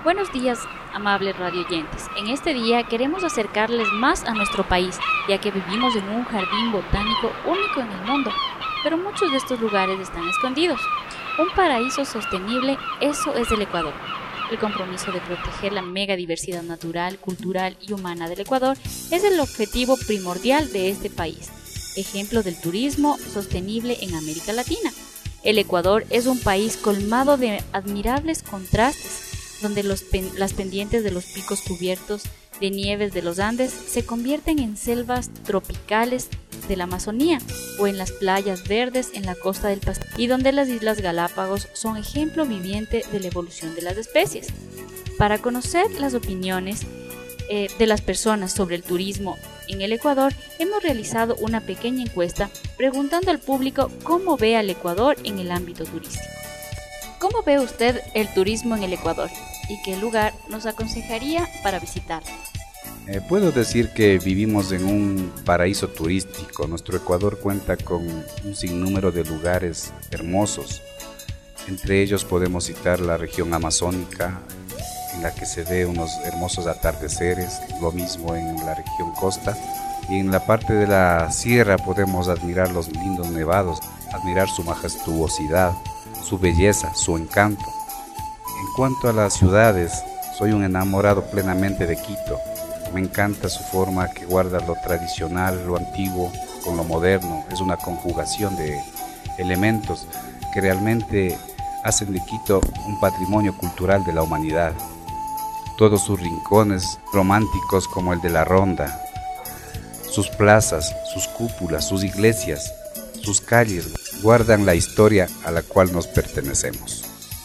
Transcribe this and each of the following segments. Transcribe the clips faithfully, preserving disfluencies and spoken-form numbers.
Buenos días, amables radioyentes. En este día queremos acercarles más a nuestro país, ya que vivimos en un jardín botánico único en el mundo, pero muchos de estos lugares están escondidos. Un paraíso sostenible, eso es el Ecuador. El compromiso de proteger la megadiversidad natural, cultural y humana del Ecuador es el objetivo primordial de este país, ejemplo del turismo sostenible en América Latina. El Ecuador es un país colmado de admirables contrastes, donde los pen, las pendientes de los picos cubiertos de nieves de los Andes se convierten en selvas tropicales de la Amazonía o en las playas verdes en la costa del Pacífico, y donde las Islas Galápagos son ejemplo viviente de la evolución de las especies. Para conocer las opiniones eh, de las personas sobre el turismo en el Ecuador, hemos realizado una pequeña encuesta preguntando al público cómo ve al Ecuador en el ámbito turístico. ¿Cómo ve usted el turismo en el Ecuador y qué lugar nos aconsejaría para visitar? Eh, puedo decir que vivimos en un paraíso turístico. Nuestro Ecuador cuenta con un sinnúmero de lugares hermosos. Entre ellos podemos citar la región amazónica, en la que se ve unos hermosos atardeceres, lo mismo en la región costa. Y en la parte de la sierra podemos admirar los lindos nevados, admirar su majestuosidad, su belleza, su encanto. En cuanto a las ciudades, soy un enamorado plenamente de Quito. Me encanta su forma que guarda lo tradicional, lo antiguo con lo moderno. Es una conjugación de elementos que realmente hacen de Quito un patrimonio cultural de la humanidad. Todos sus rincones románticos como el de la Ronda, sus plazas, sus cúpulas, sus iglesias, sus calles guardan la historia a la cual nos pertenecemos.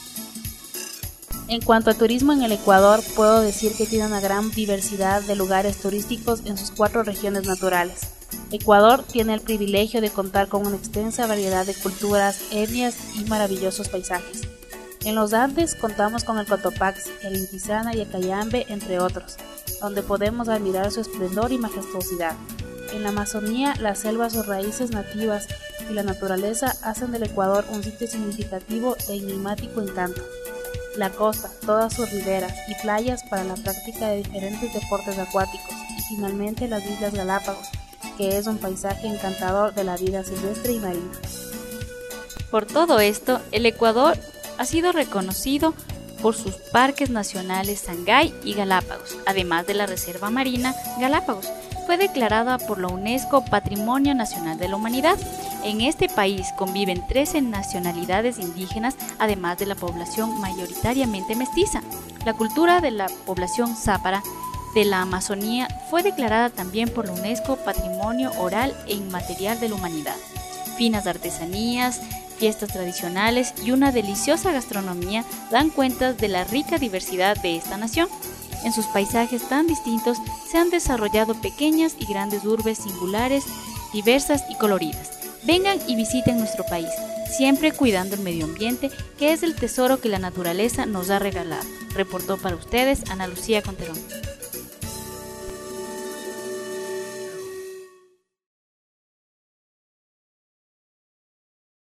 En cuanto a turismo en el Ecuador, puedo decir que tiene una gran diversidad de lugares turísticos en sus cuatro regiones naturales. Ecuador tiene el privilegio de contar con una extensa variedad de culturas, etnias y maravillosos paisajes. En los Andes contamos con el Cotopaxi, el Intizana y el Cayambe, entre otros, donde podemos admirar su esplendor y majestuosidad. En la Amazonía, las selvas o raíces nativas y la naturaleza hacen del Ecuador un sitio significativo e enigmático encanto. La costa, todas sus riberas y playas para la práctica de diferentes deportes acuáticos, y finalmente las Islas Galápagos, que es un paisaje encantador de la vida silvestre y marina. Por todo esto, el Ecuador ha sido reconocido por sus parques nacionales Sangay y Galápagos, además de la Reserva Marina Galápagos. Fue declarada por la UNESCO Patrimonio Nacional de la Humanidad. En este país conviven trece nacionalidades indígenas, además de la población mayoritariamente mestiza. La cultura de la población zápara de la Amazonía fue declarada también por la UNESCO Patrimonio Oral e Inmaterial de la Humanidad. Finas artesanías, fiestas tradicionales y una deliciosa gastronomía dan cuenta de la rica diversidad de esta nación. En sus paisajes tan distintos se han desarrollado pequeñas y grandes urbes singulares, diversas y coloridas. Vengan y visiten nuestro país, siempre cuidando el medio ambiente, que es el tesoro que la naturaleza nos ha regalado. Reportó para ustedes Ana Lucía Conterón.